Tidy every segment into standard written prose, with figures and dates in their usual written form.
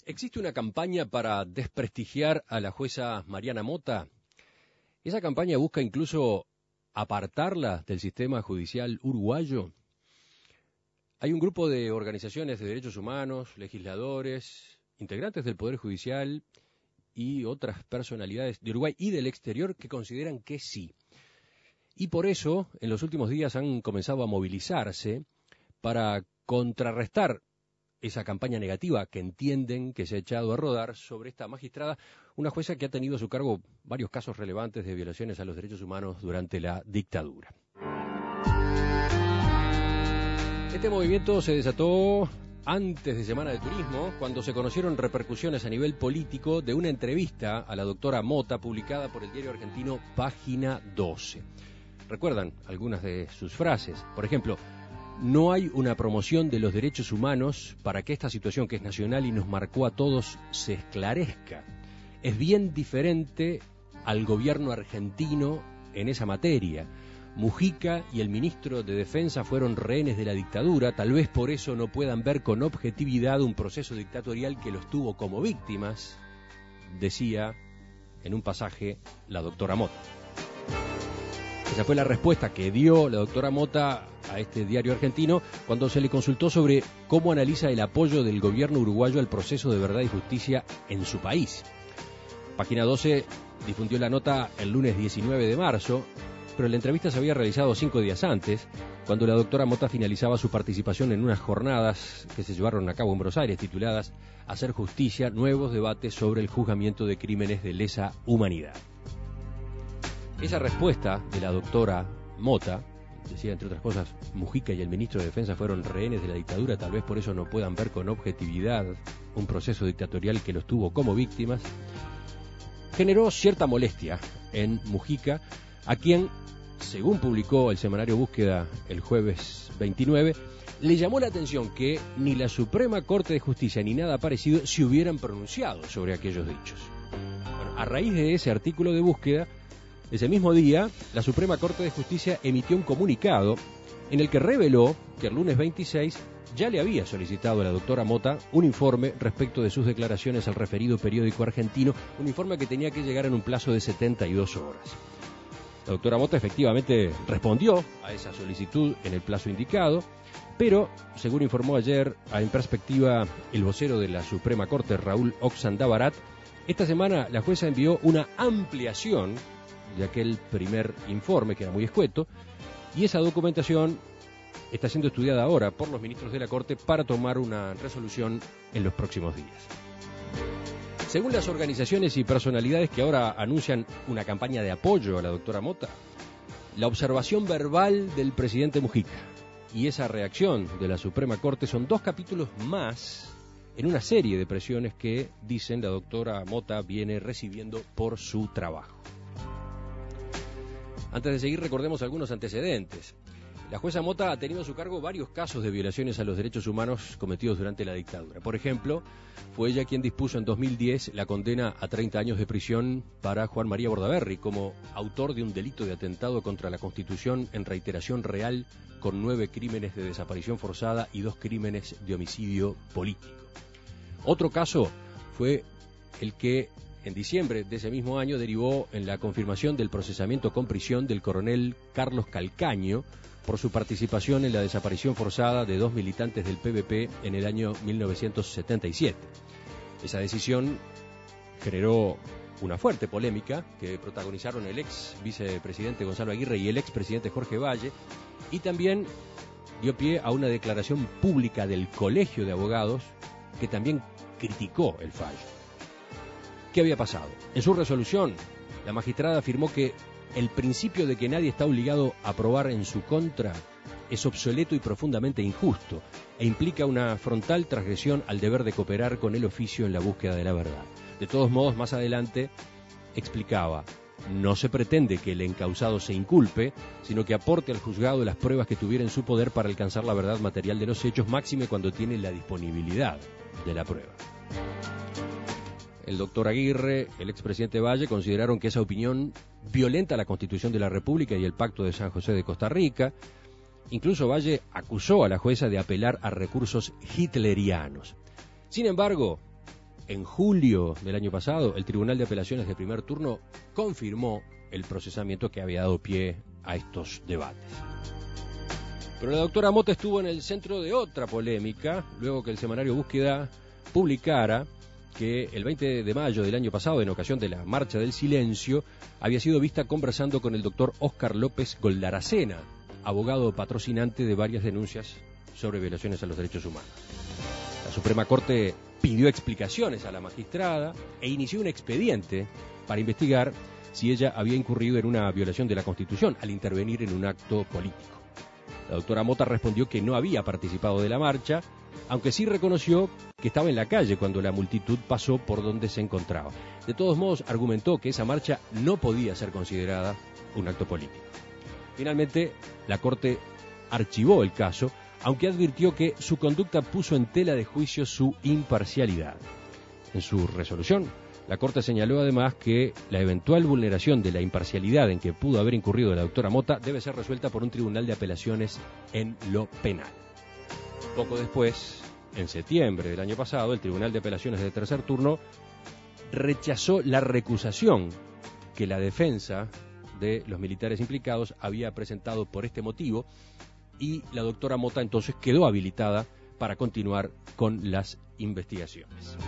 ¿Existe una campaña para desprestigiar a la jueza Mariana Mota? ¿Esa campaña busca incluso apartarla del sistema judicial uruguayo? Hay un grupo de organizaciones de derechos humanos, legisladores, integrantes del Poder Judicial y otras personalidades de Uruguay y del exterior que consideran que sí. Y por eso, en los últimos días han comenzado a movilizarse para contrarrestar esa campaña negativa que entienden que se ha echado a rodar sobre esta magistrada, una jueza que ha tenido a su cargo varios casos relevantes de violaciones a los derechos humanos durante la dictadura. Este movimiento se desató antes de Semana de Turismo, cuando se conocieron repercusiones a nivel político de una entrevista a la doctora Mota publicada por el diario argentino Página 12. ¿Recuerdan algunas de sus frases? Por ejemplo, no hay una promoción de los derechos humanos para que esta situación que es nacional y nos marcó a todos se esclarezca. Es bien diferente al gobierno argentino en esa materia. Mujica y el ministro de Defensa fueron rehenes de la dictadura, tal vez por eso no puedan ver con objetividad un proceso dictatorial que los tuvo como víctimas, decía en un pasaje la doctora Mota. Esa fue la respuesta que dio la doctora Mota a este diario argentino cuando se le consultó sobre cómo analiza el apoyo del gobierno uruguayo al proceso de verdad y justicia en su país. Página 12 difundió la nota el lunes 19 de marzo, pero la entrevista se había realizado 5 días antes, cuando la doctora Mota finalizaba su participación en unas jornadas que se llevaron a cabo en Buenos Aires, tituladas Hacer justicia, nuevos debates sobre el juzgamiento de crímenes de lesa humanidad. Esa respuesta de la doctora Mota, decía entre otras cosas, Mujica y el ministro de Defensa fueron rehenes de la dictadura, tal vez por eso no puedan ver con objetividad un proceso dictatorial que los tuvo como víctimas, generó cierta molestia en Mujica, a quien, según publicó el semanario Búsqueda el jueves 29, le llamó la atención que ni la Suprema Corte de Justicia ni nada parecido se hubieran pronunciado sobre aquellos dichos. Bueno, a raíz de ese artículo de Búsqueda, ese mismo día, la Suprema Corte de Justicia emitió un comunicado en el que reveló que el lunes 26 ya le había solicitado a la doctora Mota un informe respecto de sus declaraciones al referido periódico argentino, un informe que tenía que llegar en un plazo de 72 horas. La doctora Mota efectivamente respondió a esa solicitud en el plazo indicado, pero, según informó ayer En Perspectiva el vocero de la Suprema Corte, Raúl Oxandabarat, esta semana la jueza envió una ampliación de aquel primer informe, que era muy escueto, y esa documentación está siendo estudiada ahora por los ministros de la Corte para tomar una resolución en los próximos días. Según las organizaciones y personalidades que ahora anuncian una campaña de apoyo a la doctora Mota, la observación verbal del presidente Mujica y esa reacción de la Suprema Corte son 2 capítulos más en una serie de presiones que, dicen, la doctora Mota viene recibiendo por su trabajo. Antes de seguir, recordemos algunos antecedentes. La jueza Mota ha tenido a su cargo varios casos de violaciones a los derechos humanos cometidos durante la dictadura. Por ejemplo, fue ella quien dispuso en 2010 la condena a 30 años de prisión para Juan María Bordaberry como autor de un delito de atentado contra la Constitución en reiteración real con 9 crímenes de desaparición forzada y 2 crímenes de homicidio político. Otro caso fue el que en diciembre de ese mismo año derivó en la confirmación del procesamiento con prisión del coronel Carlos Calcaño por su participación en la desaparición forzada de 2 militantes del PVP en el año 1977. Esa decisión generó una fuerte polémica que protagonizaron el ex vicepresidente Gonzalo Aguirre y el expresidente Jorge Valle, y también dio pie a una declaración pública del Colegio de Abogados que también criticó el fallo. ¿Qué había pasado? En su resolución, la magistrada afirmó que el principio de que nadie está obligado a probar en su contra es obsoleto y profundamente injusto e implica una frontal transgresión al deber de cooperar con el oficio en la búsqueda de la verdad. De todos modos, más adelante explicaba, no se pretende que el encausado se inculpe, sino que aporte al juzgado las pruebas que tuviera en su poder para alcanzar la verdad material de los hechos, máxime cuando tiene la disponibilidad de la prueba. El doctor Aguirre, el expresidente Valle, consideraron que esa opinión violenta la Constitución de la República y el Pacto de San José de Costa Rica. Incluso Valle acusó a la jueza de apelar a recursos hitlerianos. Sin embargo, En julio del año pasado, el Tribunal de Apelaciones de primer turno confirmó el procesamiento que había dado pie a estos debates. Pero la doctora Mota estuvo en el centro de otra polémica, luego que el semanario Búsqueda publicara que el 20 de mayo del año pasado, en ocasión de la Marcha del Silencio, había sido vista conversando con el doctor Óscar López Goldaracena, abogado patrocinante de varias denuncias sobre violaciones a los derechos humanos. La Suprema Corte pidió explicaciones a la magistrada e inició un expediente para investigar si ella había incurrido en una violación de la Constitución al intervenir en un acto político. La doctora Mota respondió que no había participado de la marcha, aunque sí reconoció que estaba en la calle cuando la multitud pasó por donde se encontraba. De todos modos, argumentó que esa marcha no podía ser considerada un acto político. Finalmente, la Corte archivó el caso, aunque advirtió que su conducta puso en tela de juicio su imparcialidad. En su resolución, la Corte señaló además que la eventual vulneración de la imparcialidad en que pudo haber incurrido la doctora Mota debe ser resuelta por un tribunal de apelaciones en lo penal. Poco después, en septiembre del año pasado, el Tribunal de Apelaciones de tercer turno rechazó la recusación que la defensa de los militares implicados había presentado por este motivo, y la doctora Mota entonces quedó habilitada para continuar con las investigaciones.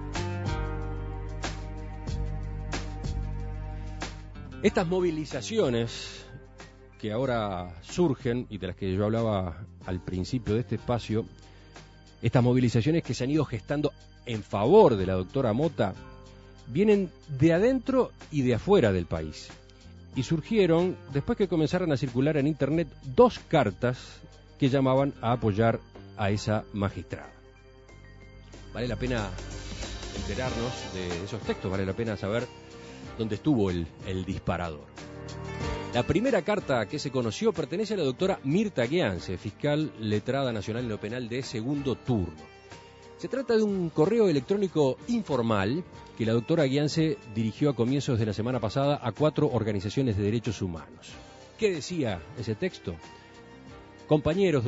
Estas movilizaciones que ahora surgen y de las que yo hablaba al principio de este espacio, estas movilizaciones que se han ido gestando en favor de la doctora Mota, vienen de adentro y de afuera del país. Y surgieron después que comenzaron a circular en Internet 2 cartas que llamaban a apoyar a esa magistrada. Vale la pena enterarnos de esos textos, vale la pena saber dónde estuvo el disparador. La primera carta que se conoció pertenece a la doctora Mirta Guiance, fiscal letrada nacional en lo penal de segundo turno. Se trata de un correo electrónico informal que la doctora Guiance dirigió a comienzos de la semana pasada a 4 organizaciones de derechos humanos. ¿Qué decía ese texto? Compañeros,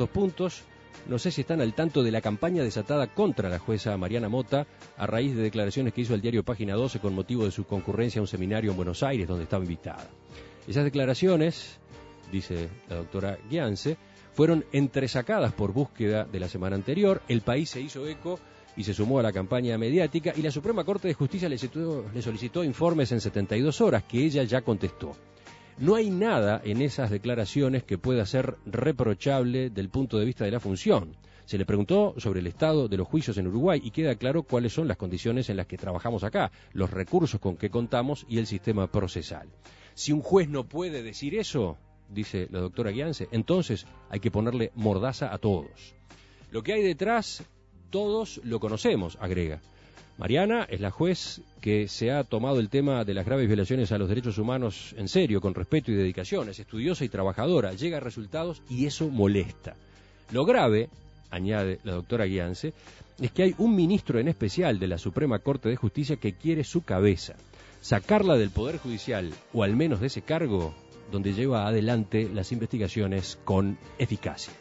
no sé si están al tanto de la campaña desatada contra la jueza Mariana Mota a raíz de declaraciones que hizo el diario Página 12 con motivo de su concurrencia a un seminario en Buenos Aires donde estaba invitada. Esas declaraciones, dice la doctora Guiance, fueron entresacadas por Búsqueda de la semana anterior. El País se hizo eco y se sumó a la campaña mediática, y la Suprema Corte de Justicia le solicitó informes en 72 horas, que ella ya contestó. No hay nada en esas declaraciones que pueda ser reprochable del punto de vista de la función. Se le preguntó sobre el estado de los juicios en Uruguay y queda claro cuáles son las condiciones en las que trabajamos acá, los recursos con que contamos y el sistema procesal. Si un juez no puede decir eso, dice la doctora Guiance, entonces hay que ponerle mordaza a todos. Lo que hay detrás, todos lo conocemos, agrega. Mariana es la juez que se ha tomado el tema de las graves violaciones a los derechos humanos en serio, con respeto y dedicación. Es estudiosa y trabajadora, llega a resultados y eso molesta. Lo grave, añade la doctora Guiance, es que hay un ministro en especial de la Suprema Corte de Justicia que quiere su cabeza. Sacarla del Poder Judicial, o al menos de ese cargo, donde lleva adelante las investigaciones con eficacia.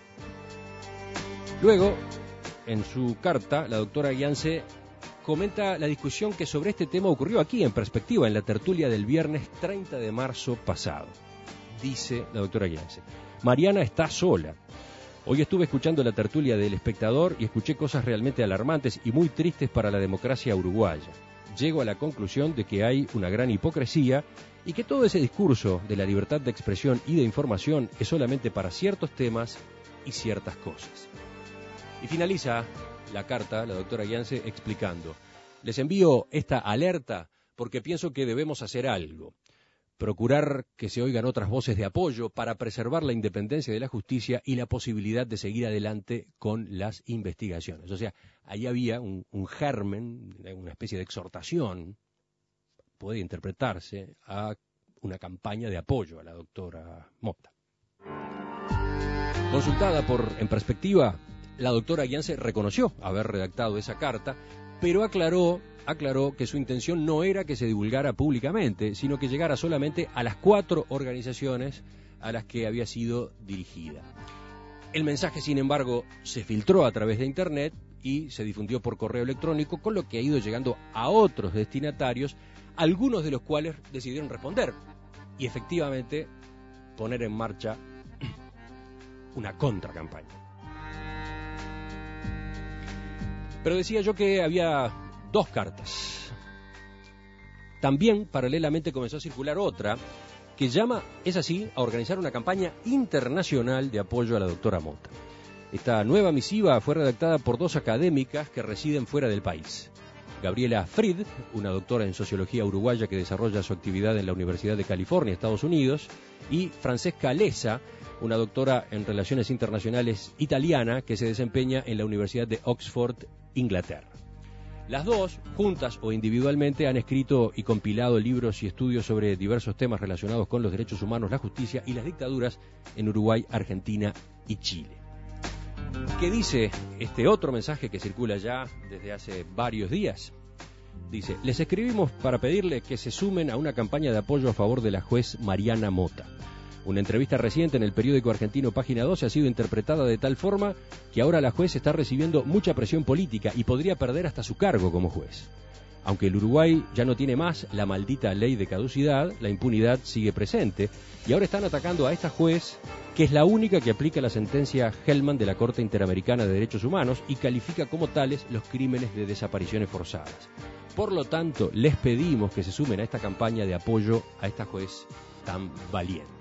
Luego, en su carta, la doctora Guiance comenta la discusión que sobre este tema ocurrió aquí en Perspectiva, en la tertulia del viernes 30 de marzo pasado. Dice la doctora Guiance: Mariana está sola. Hoy estuve escuchando la tertulia del Espectador y escuché cosas realmente alarmantes y muy tristes para la democracia uruguaya. Llego a la conclusión de que hay una gran hipocresía y que todo ese discurso de la libertad de expresión y de información es solamente para ciertos temas y ciertas cosas. Y finaliza la carta, la doctora Guiance, explicando: les envío esta alerta porque pienso que debemos hacer algo. Procurar que se oigan otras voces de apoyo para preservar la independencia de la justicia y la posibilidad de seguir adelante con las investigaciones. O sea, ahí había un germen, una especie de exhortación, puede interpretarse, a una campaña de apoyo a la doctora Mota. Consultada En Perspectiva, la doctora Guiance reconoció haber redactado esa carta, pero aclaró que su intención no era que se divulgara públicamente, sino que llegara solamente a las 4 organizaciones a las que había sido dirigida. El mensaje, sin embargo, se filtró a través de Internet y se difundió por correo electrónico, con lo que ha ido llegando a otros destinatarios, algunos de los cuales decidieron responder y efectivamente poner en marcha una contracampaña. Pero decía yo que había dos cartas. También paralelamente comenzó a circular otra que llama, es así, a organizar una campaña internacional de apoyo a la doctora Mota. Esta nueva misiva fue redactada por dos académicas que residen fuera del país. Gabriela Fried, una doctora en sociología uruguaya que desarrolla su actividad en la Universidad de California, Estados Unidos, y Francesca Lessa, una doctora en relaciones internacionales italiana que se desempeña en la Universidad de Oxford, Inglaterra. Las dos, juntas o individualmente, han escrito y compilado libros y estudios sobre diversos temas relacionados con los derechos humanos, la justicia y las dictaduras en Uruguay, Argentina y Chile. ¿Qué dice este otro mensaje que circula ya desde hace varios días? Dice: les escribimos para pedirle que se sumen a una campaña de apoyo a favor de la juez Mariana Mota. Una entrevista reciente en el periódico argentino Página 12 ha sido interpretada de tal forma que ahora la juez está recibiendo mucha presión política y podría perder hasta su cargo como juez. Aunque el Uruguay ya no tiene más la maldita ley de caducidad, la impunidad sigue presente y ahora están atacando a esta juez, que es la única que aplica la sentencia Hellman de la Corte Interamericana de Derechos Humanos y califica como tales los crímenes de desapariciones forzadas. Por lo tanto, les pedimos que se sumen a esta campaña de apoyo a esta juez tan valiente.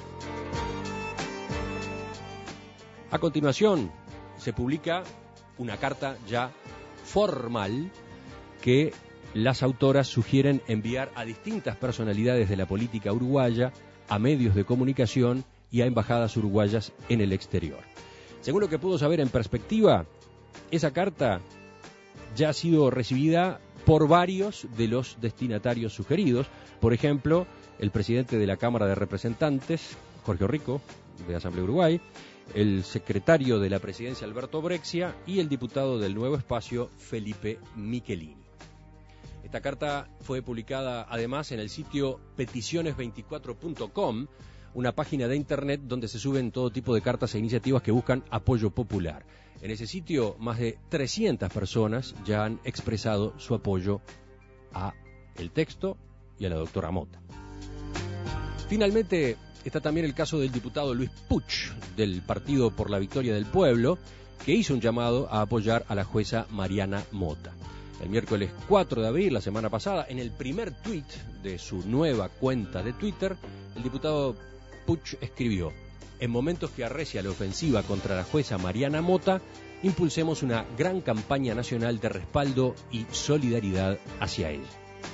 A continuación, se publica una carta ya formal que las autoras sugieren enviar a distintas personalidades de la política uruguaya, a medios de comunicación y a embajadas uruguayas en el exterior. Según lo que pudo saber en Perspectiva, esa carta ya ha sido recibida por varios de los destinatarios sugeridos. Por ejemplo, el presidente de la Cámara de Representantes, Jorge Rico, de Asamblea Uruguay, el secretario de la Presidencia, Alberto Brexia, y el diputado del Nuevo Espacio, Felipe Michelini. Esta carta fue publicada además en el sitio peticiones24.com, una página de internet donde se suben todo tipo de cartas e iniciativas que buscan apoyo popular. En ese sitio, más de 300 personas ya han expresado su apoyo a el texto y a la doctora Mota. Finalmente, está también el caso del diputado Luis Puch, del Partido por la Victoria del Pueblo, que hizo un llamado a apoyar a la jueza Mariana Mota. El miércoles 4 de abril, la semana pasada, en el primer tuit de su nueva cuenta de Twitter, el diputado Puch escribió: en momentos que arrecia la ofensiva contra la jueza Mariana Mota, impulsemos una gran campaña nacional de respaldo y solidaridad hacia ella.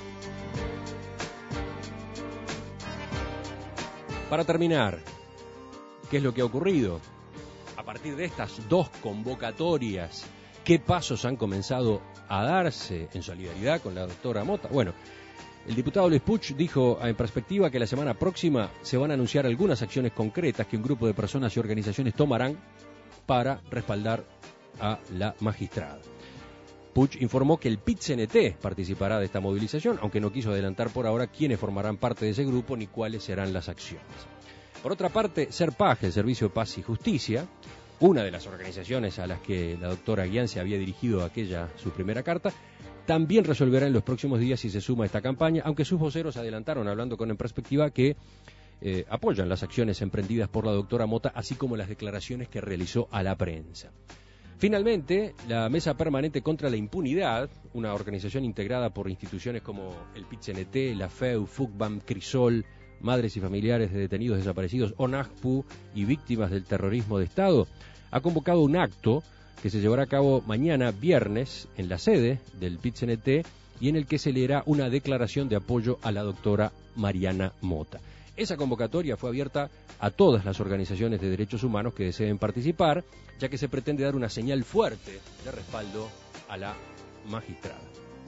Para terminar, ¿qué es lo que ha ocurrido? A partir de estas dos convocatorias, ¿qué pasos han comenzado a darse en solidaridad con la doctora Mota? Bueno, el diputado Luis Puch dijo en Perspectiva que la semana próxima se van a anunciar algunas acciones concretas que un grupo de personas y organizaciones tomarán para respaldar a la magistrada. Puch informó que el PIT-CNT participará de esta movilización, aunque no quiso adelantar por ahora quiénes formarán parte de ese grupo ni cuáles serán las acciones. Por otra parte, SERPAJ, el Servicio Paz y Justicia, una de las organizaciones a las que la doctora Guián se había dirigido aquella su primera carta, también resolverá en los próximos días si se suma a esta campaña, aunque sus voceros adelantaron, hablando con En Perspectiva, que apoyan las acciones emprendidas por la doctora Mota, así como las declaraciones que realizó a la prensa. Finalmente, la Mesa Permanente contra la Impunidad, una organización integrada por instituciones como el PIT-CNT, la FEU, FUCBAM, CRISOL, Madres y Familiares de Detenidos Desaparecidos, ONAJPU y Víctimas del Terrorismo de Estado, ha convocado un acto que se llevará a cabo mañana viernes en la sede del PIT-CNT y en el que se leerá una declaración de apoyo a la doctora Mariana Mota. Esa convocatoria fue abierta a todas las organizaciones de derechos humanos que deseen participar, ya que se pretende dar una señal fuerte de respaldo a la magistrada.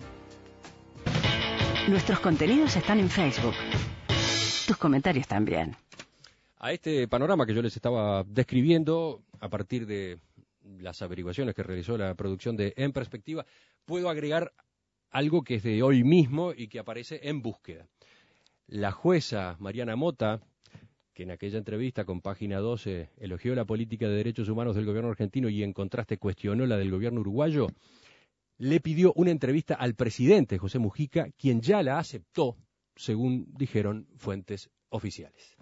Nuestros contenidos están en Facebook. Tus comentarios también. A este panorama que yo les estaba describiendo, a partir de las averiguaciones que realizó la producción de En Perspectiva, puedo agregar algo que es de hoy mismo y que aparece en Búsqueda. La jueza Mariana Mota, que en aquella entrevista con Página 12 elogió la política de derechos humanos del gobierno argentino y en contraste cuestionó la del gobierno uruguayo, le pidió una entrevista al presidente José Mujica, quien ya la aceptó, según dijeron fuentes oficiales.